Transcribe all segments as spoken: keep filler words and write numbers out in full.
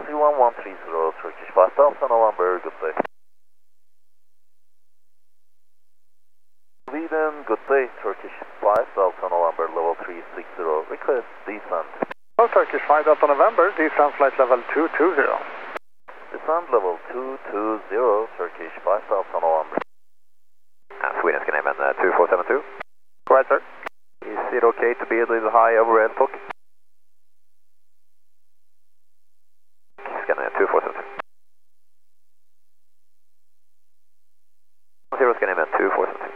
three one one three zero, Turkish five Delta November, good day. Sweden, good day, Turkish five Delta November, level three six zero, request descent. Oh, Turkish five Delta November, descent flight level two two zero. Descent level two two zero, Turkish five Delta November. Uh, Sweden Scandinavian uh, two four seven two. Go ahead, sir. Is it okay to be a little high overhead, Fox? Scandinavian two four seven two. Zero Scandinavian two four seven two.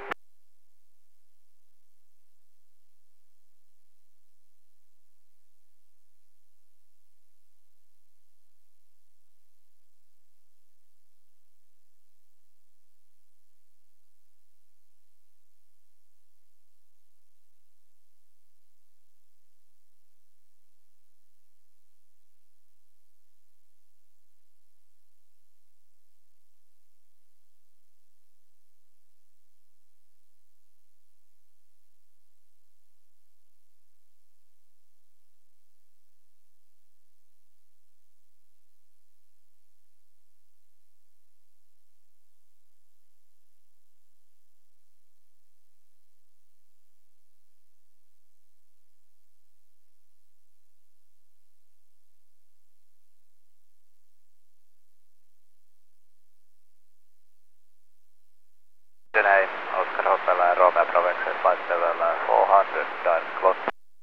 Today, Oscar Hotel and Romeo Province flight level four hundred, dial close.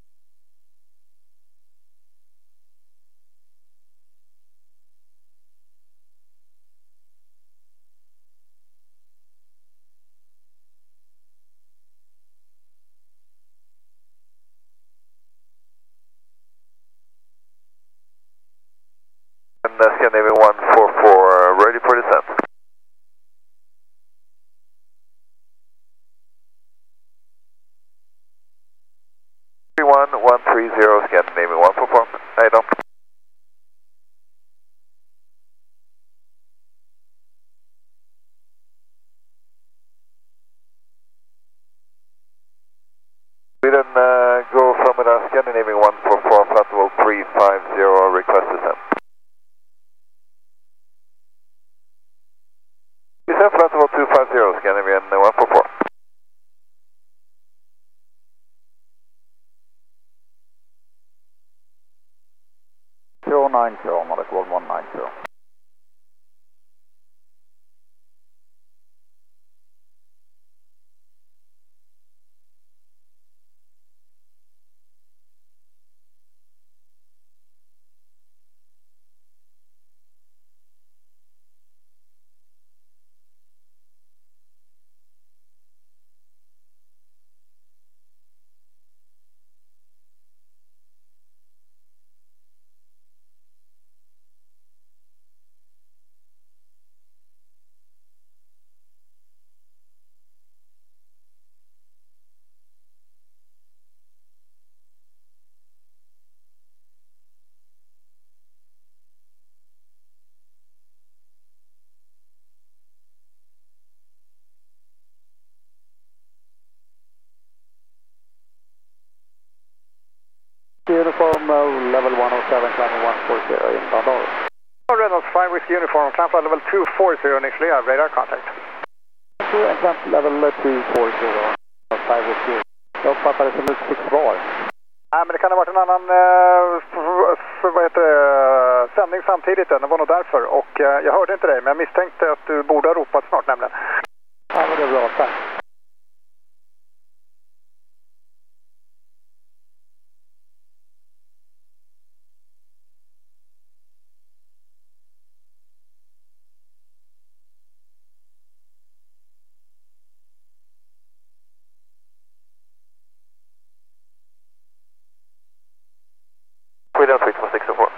And uh, Scandinavian one four four, ready for descent. three one one three zero, Scandinavian one four four, I don't. Sweden, uh, go from uh, Scandinavian one four four, flight level three five zero, request descent. Descent flight level two five zero, Scandinavian one four four. zero nine zero, molecule one nine zero. Uniform uh, level one oh seven, climbing one four zero in Bandar. Reynolds five Whiskey Uniform, climb flight level two four zero initially, I have radar contact. And climb level two four zero, five Whiskey. Jag uppfattar det som utsikt svar. Nej, men det kan ha varit en annan uh, vad heter det, sändning samtidigt, det var nog därför. Och uh, jag hörde inte dig, men jag misstänkte att du borde ha ropat snart nämligen. Ja, men det är bra, tack. Sweden three two six four.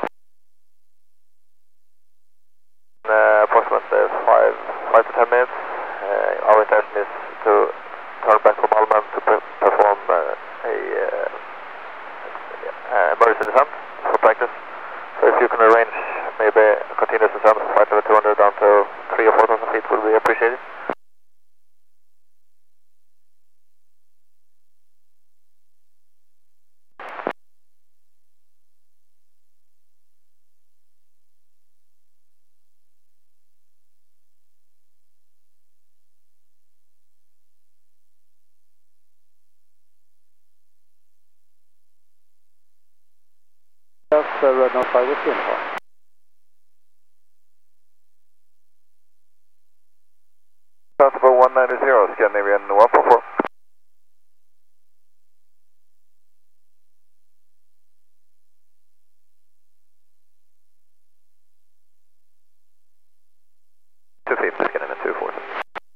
Uh, approximately five, five to ten minutes. Uh, our intention is to turn back from Malmö to pre perform uh, a uh, uh, emergency descent for practice. So if you can arrange maybe a continuous descent from flight level two hundred down to three or four thousand feet would be appreciated. uh, Red Nose five Whiskey Uniform. Possible one ninety, Scandinavian one four four. two fifty, Scandinavian two four seven.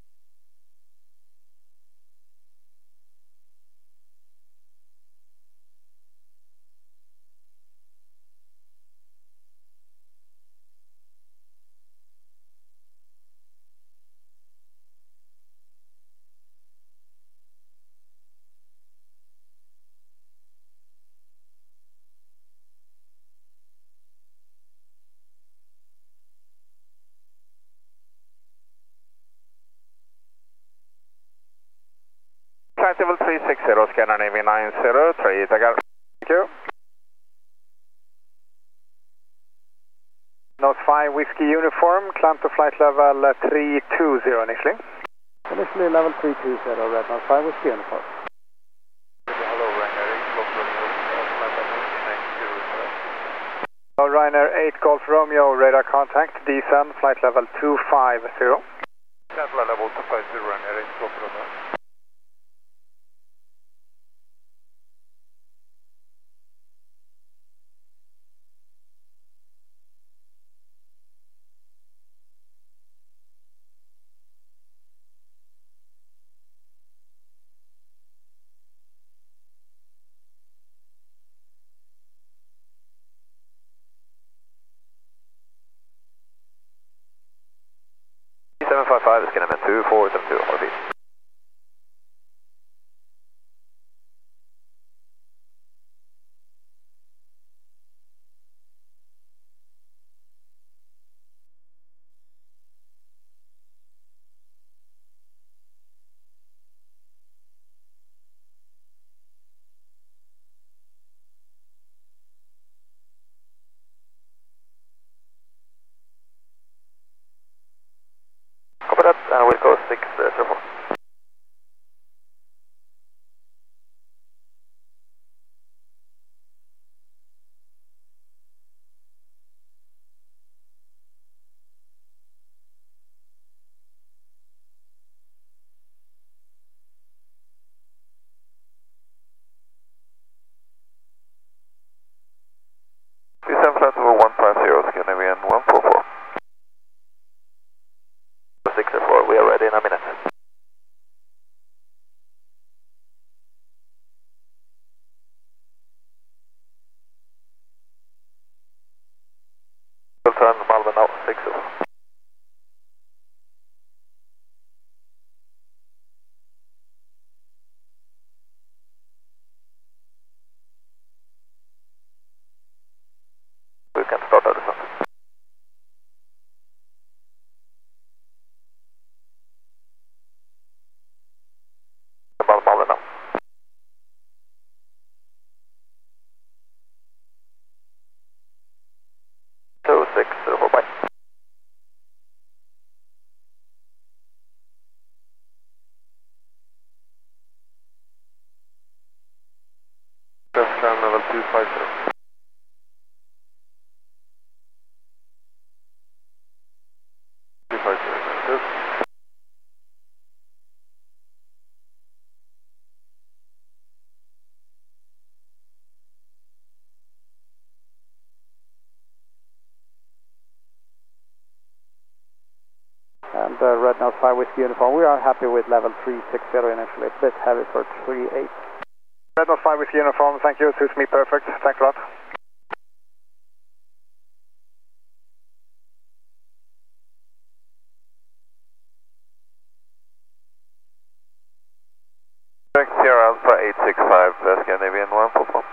Flight level three six zero, Scandinavian nine zero three, take care. Thank you. Nose five Whiskey Uniform, climb to flight level uh, three two zero initially. Initially level three two zero, Red Nose five Whiskey Uniform. Hello, Ryanair eight Golf Romeo, Hello, Ryanair eight Golf Romeo, radar contact, descend, flight level two five zero. Cancel level two five zero, Ryanair eight Golf Romeo. seven five five, Scandinavian two four seven two, R V. Copy that, and we'll go six zero four. Descend flight level one five zero, Scandinavian one four four. six zero four, we are ready in a minute. We'll turn Malmö now, six zero four. We can start our descent. Malmö now. two six zero four, bye. Just climb level two five zero. two five zero, good. And uh, Red Nose five Whiskey Uniform, we are happy with level three six zero initially. It's a bit heavy for three eight. Red Nose five Whiskey Uniform, thank you, suits me perfect. Thanks a lot. Sierra Alpha eight six five, uh, Scandinavian one four four.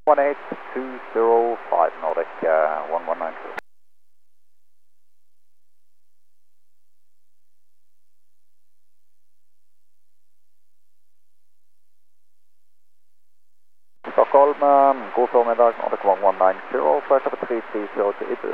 one eight two zero five Nordic uh, one one nine two. Stockholm, um, god förmiddag, Nordic one one nine zero, flight over three three zero to Ibu.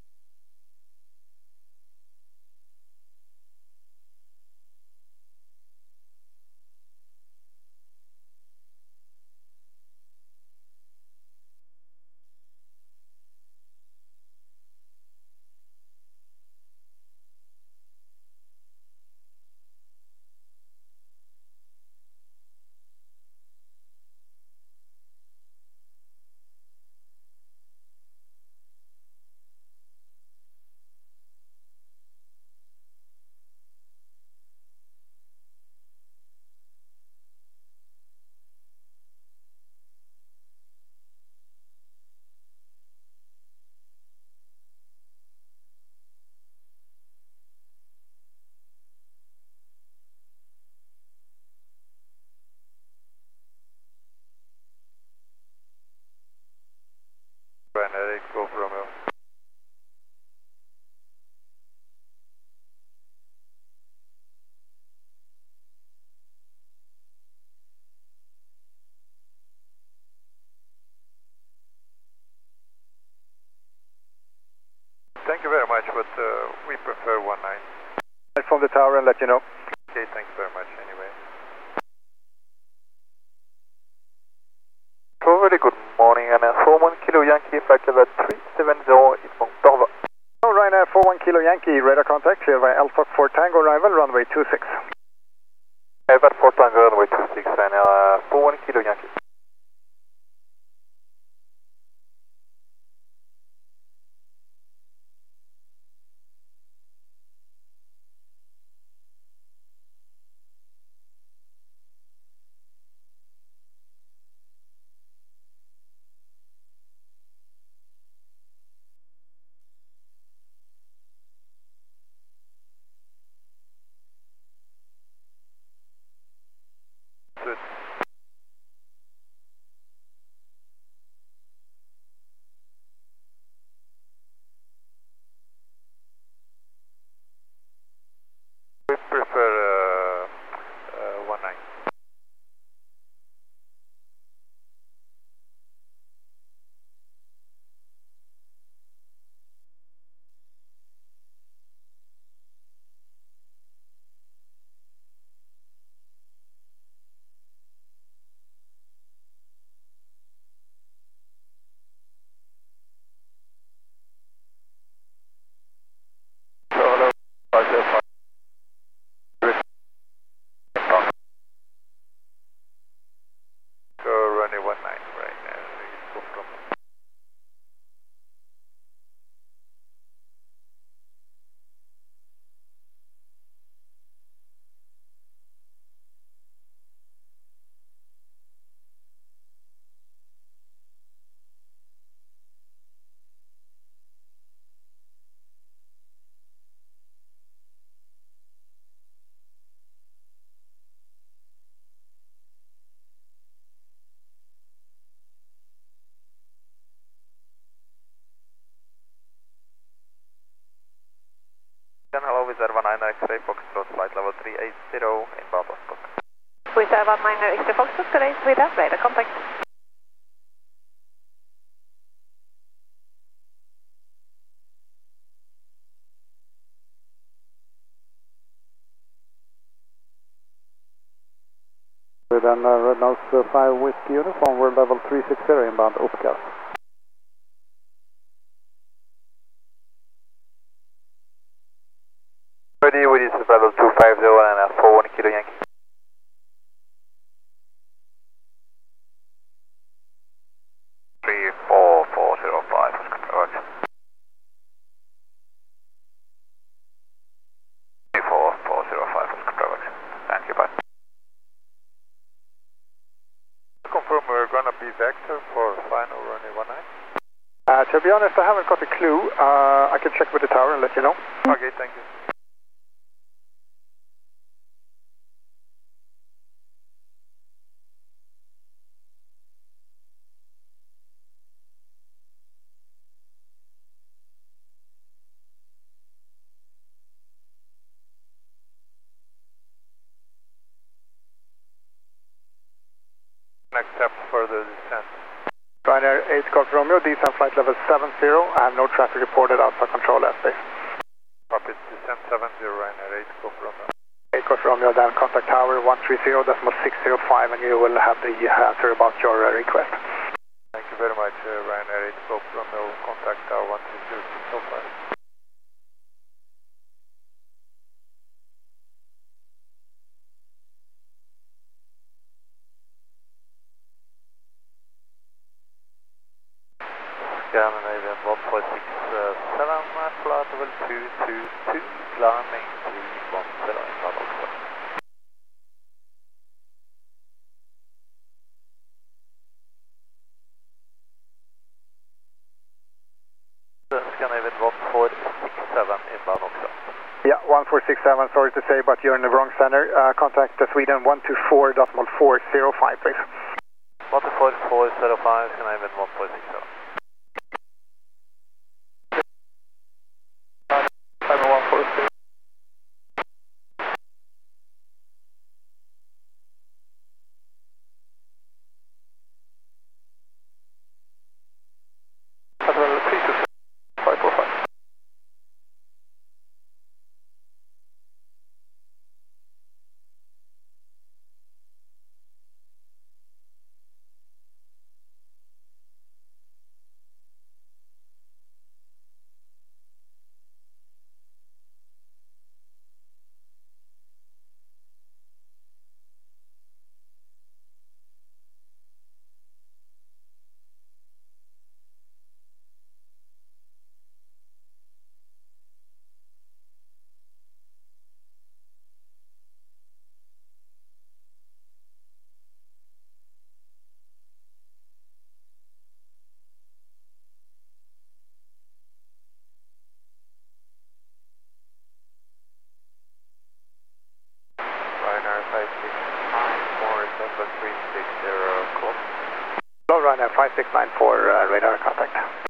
Ryanair, Golf Romeo. Thank you very much, but uh, we prefer one nine. I'll from the tower and let you know. Okay, thanks very much anyway. So very good morning, and four one Kilo Yankee, flight level three seven zero, it's from Torva. Oh, Ryanair four one Kilo Yankee, radar contact, clear by Alpha four Tango arrival, runway two six. Alpha four Tango, runway two six, and uh, four one Kilo Yankee. Good. We prefer uh, uh, one nine. So hello, five zero five. So runway one nine right now. Golf Romeo. Hello, Wizard one nine X-ray Foxtrot, flight level three eight zero, inbound Boston. Wizard one nine X-ray Foxtrot, good day, with us, radar contact. Then uh, Red Nose uh, five Whiskey uniform, we're level three six zero inbound Uppsala. Ready with this level two five zero and a four one Kilo Yankee. three four four zero five, works. three four four zero five, works. Thank you, bye. Confirm we're gonna be vector for final runway one nine. Uh, to be honest, I haven't got a clue. Uh, I can check with the tower and let you know. Okay, thank you. zero. I have no traffic reported outside control airspace. Copy, descent seven zero, Ryanair eight, go for Romeo. eight, go for Romeo, then contact tower one three zero, decimal six zero five, and you will have the answer about your uh, request. Thank you very much, uh, Ryanair eight, go for Romeo, contact tower one three zero six zero five. Scandinavian one four six seven, flight level two two two, climbing three one zero in Vadolsta. Scandinavian one four six seven in Vadolsta. Yeah, one four six seven, sorry to say, but you're in the wrong center. Uh, contact uh, Sweden one two four decimal four zero five, please. one two four four zero five, Scandinavian one four six seven. Hello, Ryanair five six nine four, uh, radar contact.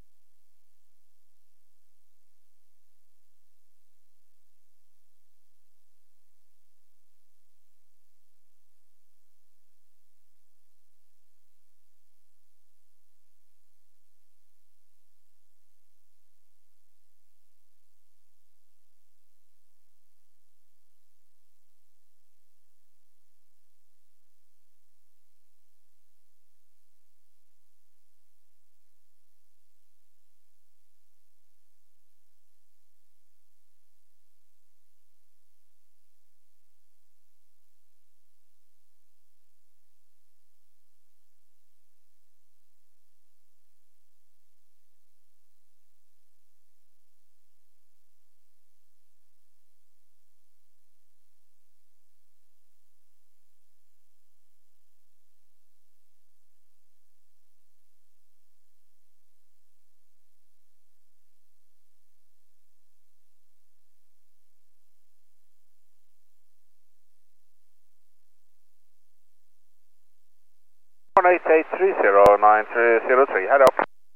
one eight eight three zero nine three zero three, head up.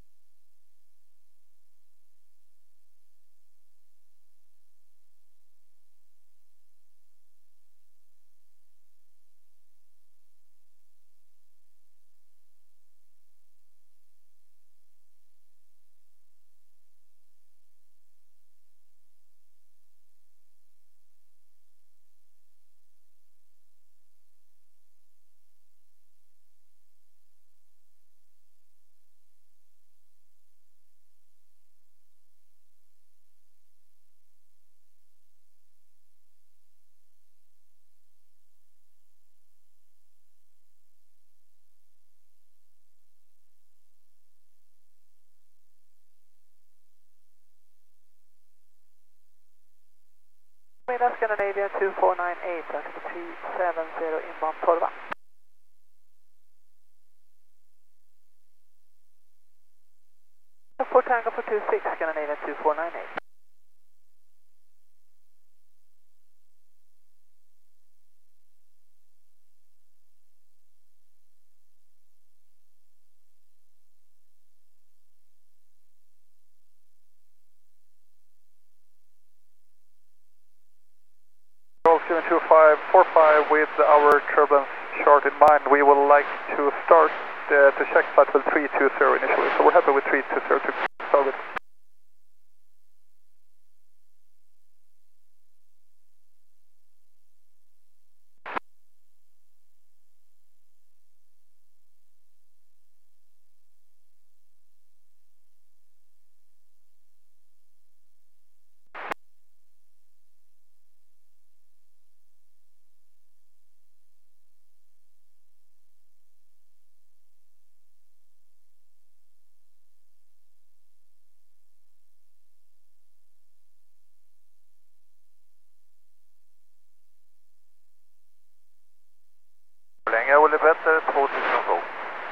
Scandinavia two four nine eight, three seven zero inbound Torva. four Tango for two six, Scandinavia two four nine eight. seven two five four five, with our turbulence chart in mind, we would like to start uh, to check flight level three two zero initially, so we're happy with three two zero two. target. Länge Olle Petter, två tusen två.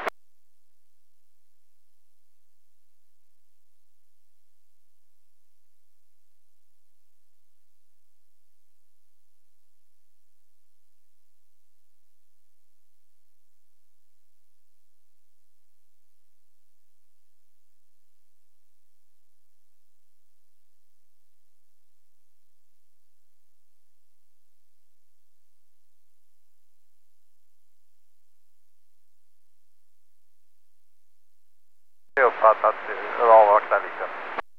Jag har uppfattat att avvakta lite.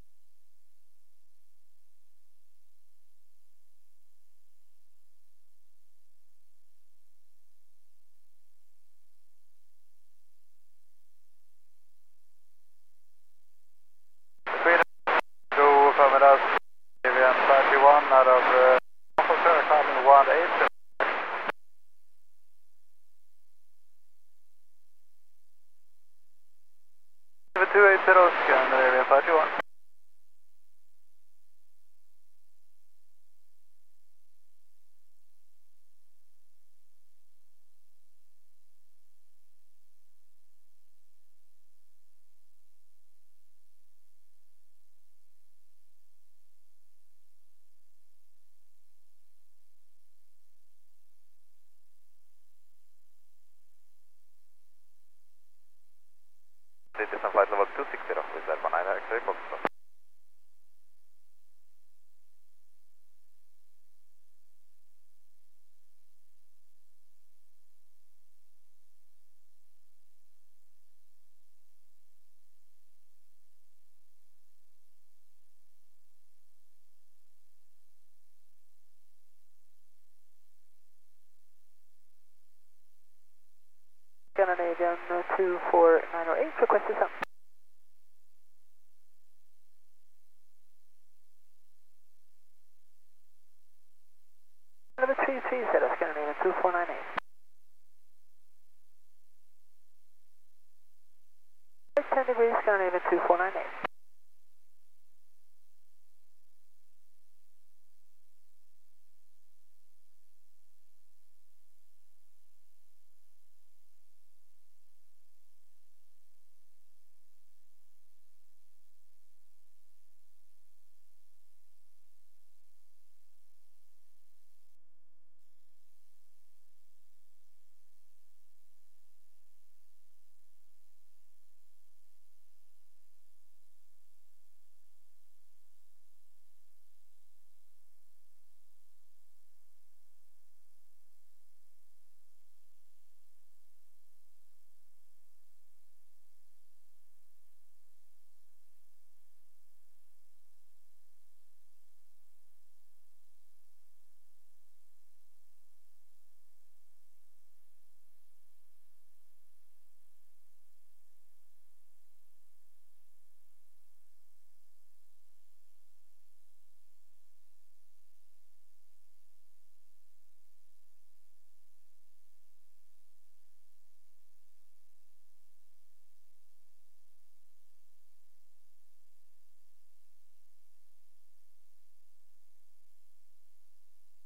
Go förmiddags, V V N thirty-one out of uh, officer coming one eight. two eight zero, scan V V N thirty-one. This is flight level two sixty with that one nine X-ray box. Scandinavian two four nine zero eight, request descent. Level three three zero, Scandinavian two four nine eight. ten degrees, Scandinavian two four nine eight.